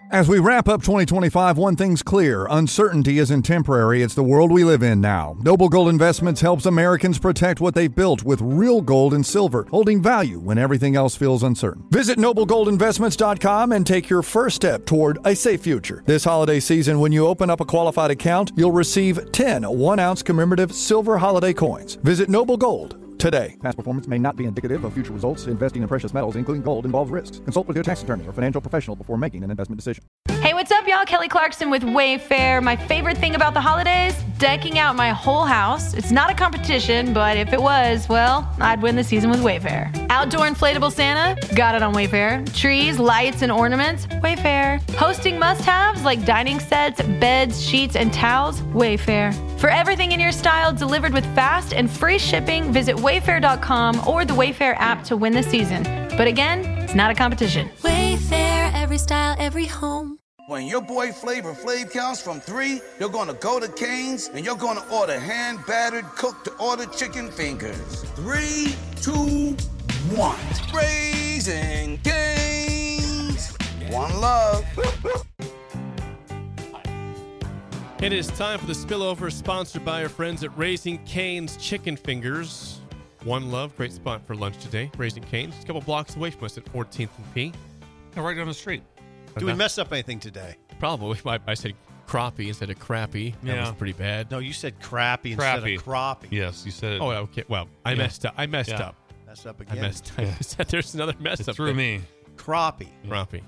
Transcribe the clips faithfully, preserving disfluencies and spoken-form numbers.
As we wrap up twenty twenty-five, one thing's clear. Uncertainty isn't temporary. It's the world we live in now. Noble Gold Investments helps Americans protect what they've built with real gold and silver, holding value when everything else feels uncertain. Visit noble gold investments dot com and take your first step toward a safe future. This holiday season, when you open up a qualified account, you'll receive ten one-ounce commemorative silver holiday coins. Visit Noble Gold today. Past performance may not be indicative of future results. Investing in precious metals, including gold, involves risks. Consult with your tax attorney or financial professional before making an investment decision. Hey, what's up, y'all? Kelly Clarkson with Wayfair. My favorite thing about the holidays? Decking out my whole house. It's not a competition, but if it was, well, I'd win the season with Wayfair. Outdoor inflatable Santa? Got it on Wayfair. Trees, lights, and ornaments? Wayfair. Hosting must-haves like dining sets, beds, sheets, and towels? Wayfair. For everything in your style delivered with fast and free shipping, visit wayfair dot com or the Wayfair app to win the season. But again, it's not a competition. Wayfair, every style, every home. When your boy Flavor Flav counts from three, you're gonna go to Cane's and you're gonna order hand-battered, cooked-to-order chicken fingers. Three, two, one. Raising Cane's. One love. It is time for the Spillover, sponsored by our friends at Raising Cane's Chicken Fingers. One love, great spot for lunch today. Raising Cane's, a couple blocks away from us at fourteenth and P. Yeah, right down the street. Do we mess up anything today? Probably. I, I said crappie instead of crappy. That Yeah. was pretty bad. No, you said crappy, Crappy. instead of crappie. Yes, you said it. Oh, okay. Well, I Yeah. messed up. I messed Yeah. up. Mess up I again. messed up. I said there's another mess it up. threw there. me. Crappie. Crappie.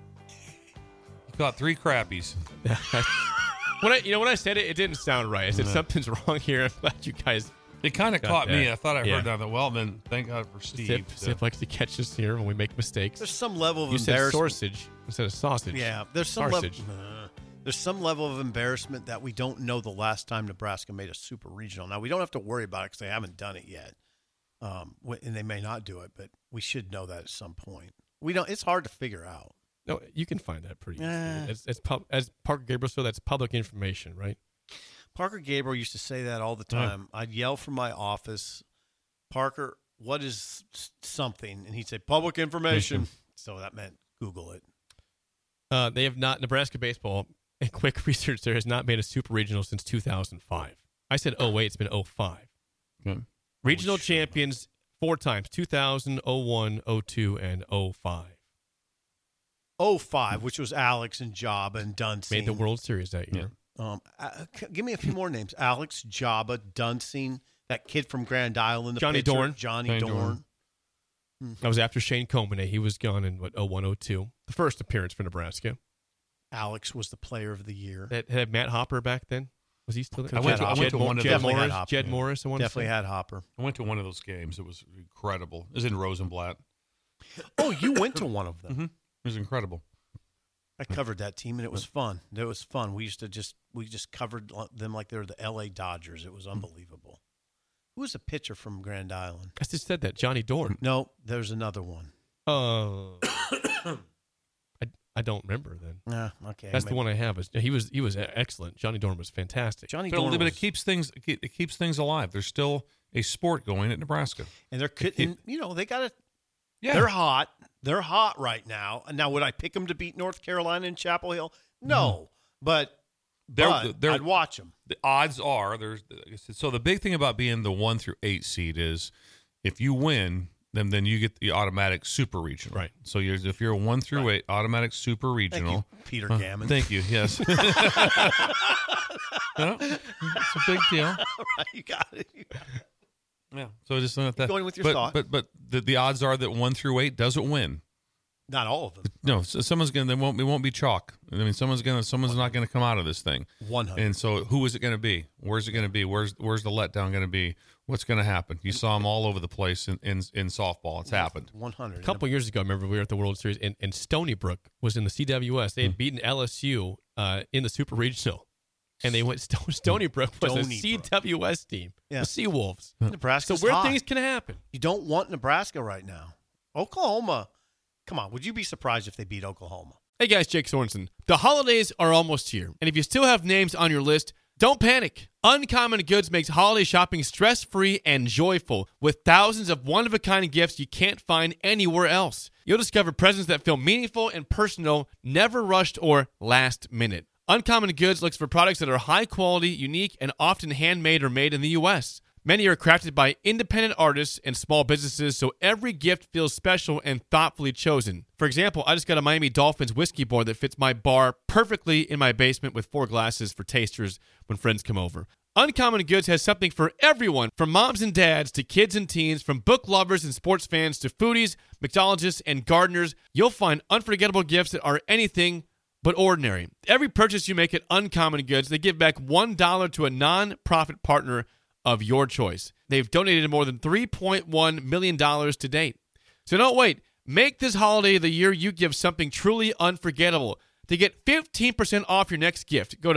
You got three crappies. When I, you know, when I said it, it didn't sound right. I said No. something's wrong here. I'm glad you guys. It kind of Got caught me. that. I thought I Yeah. heard that. But well, then thank God for Steve. Zip, to- Zip likes to catch us here when we make mistakes. There's some level of You said embarrassment. sausage instead of sausage. Yeah, there's some level. Sausage. Uh, there's some level of embarrassment that we don't know the last time Nebraska made a super regional. Now we don't have to worry about it because they haven't done it yet, um, wh- and they may not do it, but we should know that at some point. We don't. It's hard to figure out. No, you can find that pretty easily. Eh. It's, it's pub, as Parker Gabriel said, that's public information, right? Parker Gabriel used to say that all the Yeah. time. I'd yell from my office, Parker, what is s- something? And he'd say, public information. So that meant Google it. Uh, they have not, Nebraska baseball, a quick research there, has not made a super regional since two thousand five. I said oh wait, it's been oh five. Okay. Regional Oh, shit. champions four times, two thousand, oh one, oh two, and oh five. oh five, which was Alex and Jabba and Dunsing. Made the World Series that year. Um, uh, c- give me a few more names. Alex, Jabba, Dunsing, that kid from Grand Island. The Johnny pitcher, Dorn. Johnny Johnny Dorn. Dorn. That was after Shane Combine. He was gone in, what, oh one, oh two. The first appearance for Nebraska. Alex was the player of the year. That had Matt Hopper back then. Was he still there? I went to- I went Jed to Mo- one of Jed those. Definitely had Morris. Hopper. Jed Yeah. Morris. I want Definitely to say. had Hopper. I went to one of those games. It was incredible. It was in Rosenblatt. Oh, you went to one of them. Mm-hmm. It was incredible. I covered that team, and it was fun. It was fun. We used to just we just covered them like they were the L A Dodgers. It was unbelievable. Who was a pitcher from Grand Island? I just said that. Johnny Dorn. No, there's another one. Uh, I, I don't remember then. Nah, okay. That's the maybe- one I have. Is He was he was excellent. Johnny Dorn was fantastic. Johnny But, Dorn but was, it keeps things it keeps things alive. There's still a sport going at Nebraska. and they're couldn't, you know, they got to. Yeah. They're hot. They're hot right now. Now, would I pick them to beat North Carolina in Chapel Hill? No, but, They're- but they're- I'd watch them. The odds are there's so the big thing about being the one through eight seed is if you win, then then you get the automatic super regional. Right. So you're if you're a one through eight automatic super Thank regional. you, Peter Uh, Gammon. Thank you. Yes. Yeah, it's a big deal. Right, you got it. You got it. Yeah. So just let that. Going with your but, thought. But but the, the odds are that one through eight doesn't win. Not all of them. No, so someone's gonna. They won't. It won't be chalk. I mean, someone's gonna. Someone's not gonna come out of this thing. One hundred. And so, who is it gonna be? Where's it gonna be? Where's Where's the letdown gonna be? What's gonna happen? You saw them all over the place in in, in softball. It's happened. One hundred. A couple years ago, I remember we were at the World Series, and, and Stony Brook was in the C W S. They had beaten L S U uh, in the Super Regional, and they went. Sto- Stony Brook was a Stony C Brook. W S team, Yeah. the Seawolves. Nebraska's So where hot. things can happen. You don't want Nebraska right now. Oklahoma. Come on. Would you be surprised if they beat Oklahoma? Hey guys, Jake Sorensen. The holidays are almost here, and if you still have names on your list, don't panic. Uncommon Goods makes holiday shopping stress-free and joyful with thousands of one-of-a-kind gifts you can't find anywhere else. You'll discover presents that feel meaningful and personal, never rushed or last minute. Uncommon Goods looks for products that are high quality, unique, and often handmade or made in the U S. Many are crafted by independent artists and small businesses, so every gift feels special and thoughtfully chosen. For example, I just got a Miami Dolphins whiskey bar that fits my bar perfectly in my basement with four glasses for tasters when friends come over. Uncommon Goods has something for everyone, from moms and dads to kids and teens, from book lovers and sports fans to foodies, mixologists, and gardeners. You'll find unforgettable gifts that are anything but ordinary. Every purchase you make at Uncommon Goods, they give back one dollar to a non-profit partner of your choice. They've donated more than three point one million dollars to date. So don't wait. Make this holiday the year you give something truly unforgettable. To get fifteen percent off your next gift, go to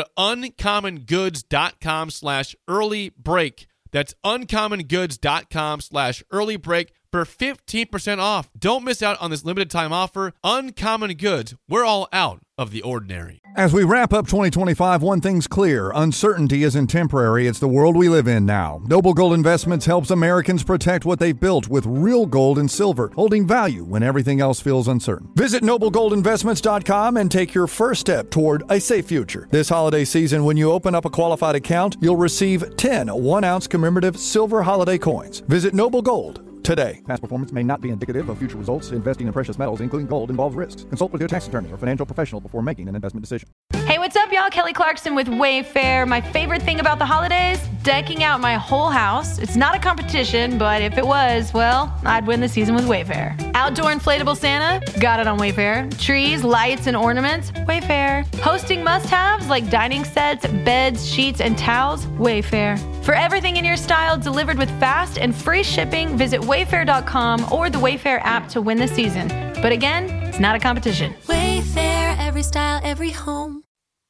uncommongoods.com slash early break. That's uncommongoods.com slash early break for fifteen percent off. Don't miss out on this limited time offer. Uncommon Goods. We're all out of the ordinary. As we wrap up twenty twenty-five, one thing's clear. Uncertainty isn't temporary. It's the world we live in now. Noble Gold Investments helps Americans protect what they've built with real gold and silver, holding value when everything else feels uncertain. Visit noble gold investments dot com and take your first step toward a safe future. This holiday season, when you open up a qualified account, you'll receive ten one-ounce commemorative silver holiday coins. Visit Noble Gold today. Past performance may not be indicative of future results. Investing in precious metals, including gold, involves risks. Consult with your tax attorney or financial professional before making an investment decision. Hey, what's up, y'all? Kelly Clarkson with Wayfair. My favorite thing about the holidays? Decking out my whole house. It's not a competition, but if it was, well, I'd win the season with Wayfair. Outdoor inflatable Santa? Got it on Wayfair. Trees, lights, and ornaments? Wayfair. Hosting must-haves like dining sets, beds, sheets, and towels? Wayfair. For everything in your style delivered with fast and free shipping, visit wayfair dot com or the Wayfair app to win the season. But again, it's not a competition. Wayfair, every style, every home.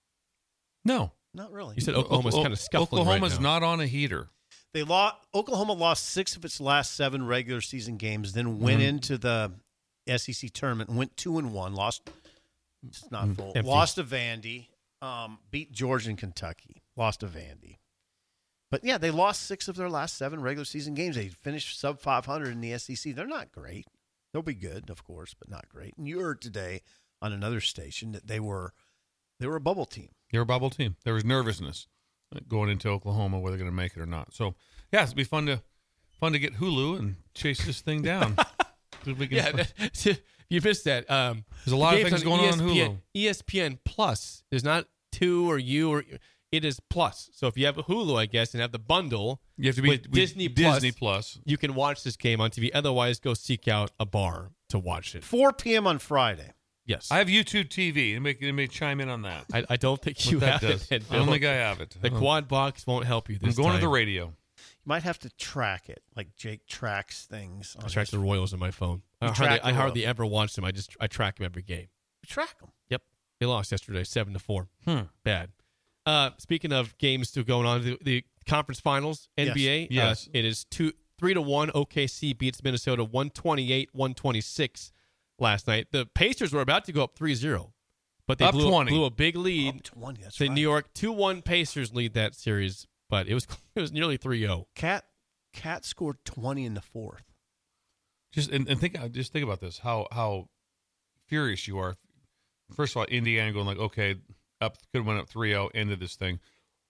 No. Not really. You said Oklahoma's O- kind of scuffling Oklahoma's right now. not on a heater. They lost. Oklahoma lost six of its last seven regular season games, then went Mhm. into the S E C tournament and went two and one. Lost. It's not full. Empty. Lost to Vandy. Um, beat Georgia and Kentucky. Lost to Vandy. But yeah, they lost six of their last seven regular season games. They finished sub five hundred in the S E C. They're not great. They'll be good, of course, but not great. And you heard today on another station that they were they were a bubble team. They're a bubble team. There was nervousness going into Oklahoma whether they're going to make it or not. So, yeah, it's be fun to fun to get Hulu and chase this thing down. See if we can- Yeah, that- you missed that. Um, There's a lot the of game's things going on on E S P N, Hulu. E S P N Plus. There's not two or you or it is Plus. So if you have a Hulu, I guess, and have the bundle You have to be with with Disney Plus, Disney Plus. you can watch this game on T V. Otherwise, go seek out a bar to watch it. four p.m. on Friday. Yes, I have YouTube T V. It may, it may chime in on that. I, I don't think What you that have does. it. I don't think I have it. The Uh-huh. quad box won't help you I'm this going time. to the radio. You might have to track it, like Jake tracks things. I track the Royals on my phone. I You hardly, track the I hardly Royals. ever watch them. I just I track them every game. Track them. Yep, they lost yesterday, seven to four. Hmm. Bad. Uh, speaking of games still going on, the, the conference finals, N B A. Yes. Yes. Uh, it is two, three to one. O K C beats Minnesota one twenty-eight, one twenty-six last night. The Pacers were about to go up three zero, but they Up blew, twenty. blew a big lead. Up twenty. That's The right. New York two one Pacers lead that series, but it was it was nearly three oh. Cat Cat scored twenty in the fourth. Just and, and think just think about this. How how furious you are. First of all, Indiana going like, okay, up could have went up three oh, ended this thing.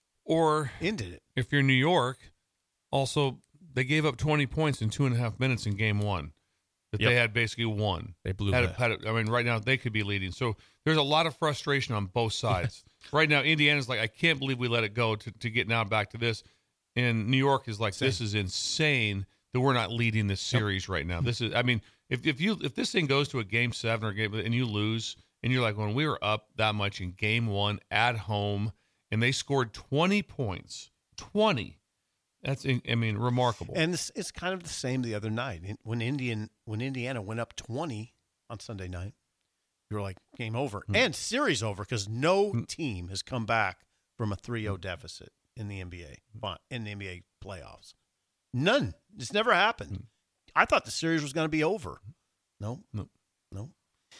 Or Ended it. if you're New York, also they gave up twenty points in two and a half minutes in game one that Yep. they had basically won. They blew had a, that. had a, I mean, right now they could be leading. So there's a lot of frustration on both sides. Right now, Indiana's like, I can't believe we let it go to, to get now back to this. And New York is like, this is insane that we're not leading this series right now. This is, I mean, if if you if this thing goes to a game seven or game and you lose, and you're like, when we were up that much in game one at home, and they scored twenty points, twenty. That's, I mean, remarkable. And this, it's kind of the same the other night In- when Indian when Indiana went up twenty on Sunday night. You were like, game over and series over because no team has come back from a three oh deficit in the N B A fi- in the N B A playoffs. None. It's never happened. I thought the series was going to be over. No, No. no.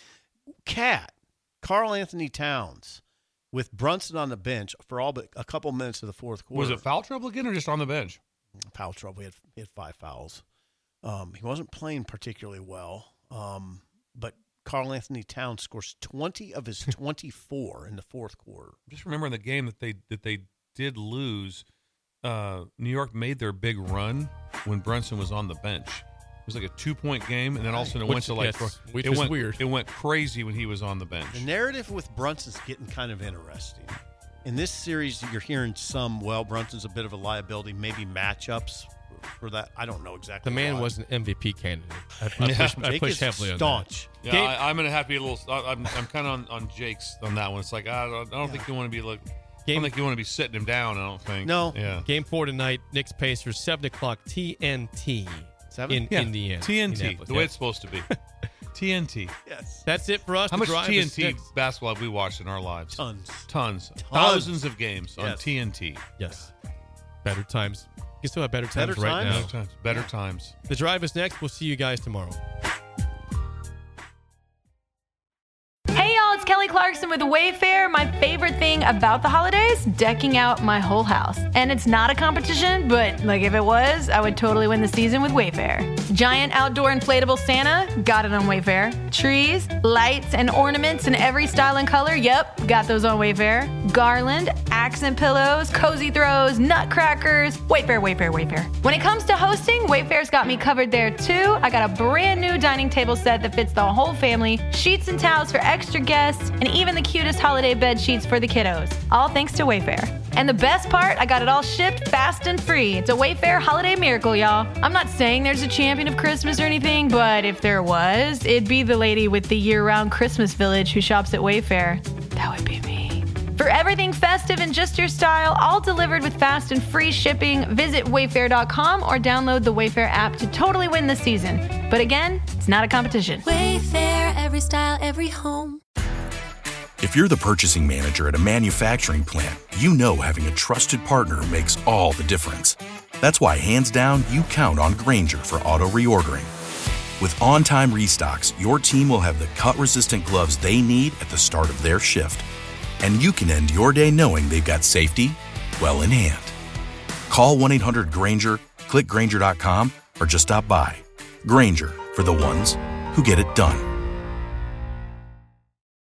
Cat, Karl Anthony Towns, with Brunson on the bench for all but a couple minutes of the fourth quarter. Was it foul trouble again or just on the bench? Foul trouble. He had, he had five fouls. Um, he wasn't playing particularly well. Um, but Karl Anthony Towns scores twenty of his twenty-four in the fourth quarter. Just remember in the game that they that they did lose, uh, New York made their big run when Brunson was on the bench. It was like a two-point game, and then all of a sudden it Which- went to like yes, which it was went weird. It went crazy when he was on the bench. The narrative with Brunson's getting kind of interesting. In this series, you're hearing some, well, Brunson's a bit of a liability, maybe matchups for that. I don't know exactly The man why. was an M V P candidate. I, I Yeah. push, I Jake push is heavily on that. staunch. Yeah, Game- I, I'm gonna have to be a little. I, I'm I'm kind of on, on Jake's on that one. It's like I don't, I don't think you want to be like. I Game- don't think you want to be sitting him down. I don't think. No. Yeah. Game four tonight, Knicks Pacers, seven o'clock, T N T Seven? in Yeah. Indiana. T N T, Indianapolis. the way Yeah. it's supposed to be. T N T. Yes. That's it for us. How The much drive T N is T six. basketball have we watched in our lives? Tons. Tons. Thousands of games on Yes. T N T. Yes. Better times. You can still have better times Better right times? now. Better times. Better times. The drive is next. We'll see you guys tomorrow. Hey y'all, it's Kelly Clarkson with Wayfair. My favorite thing about the holidays, decking out my whole house. And it's not a competition, but like if it was, I would totally win the season with Wayfair. Giant outdoor inflatable Santa, got it on Wayfair. Trees, lights, and ornaments in every style and color, yep, got those on Wayfair. Garland, accent pillows, cozy throws, nutcrackers, Wayfair, Wayfair, Wayfair. When it comes to hosting, Wayfair's got me covered there too. I got a brand new dining table set that fits the whole family, sheets and towels for extra guests, and even the cutest holiday bed sheets for the kiddos. All thanks to Wayfair. And the best part, I got it all shipped fast and free. It's a Wayfair holiday miracle, y'all. I'm not saying there's a champion of Christmas or anything, but if there was, it'd be the lady with the year-round Christmas village who shops at Wayfair. That would be me. For everything festive and just your style, all delivered with fast and free shipping, visit wayfair dot com or download the Wayfair app to totally win this season. But again, it's not a competition. Wayfair, every style, every home. If you're the purchasing manager at a manufacturing plant, you know having a trusted partner makes all the difference. That's why, hands down, you count on Grainger for auto reordering. With on-time restocks, your team will have the cut-resistant gloves they need at the start of their shift. And you can end your day knowing they've got safety well in hand. Call one eight hundred Grainger, click Grainger dot com, or just stop by. Grainger, for the ones who get it done.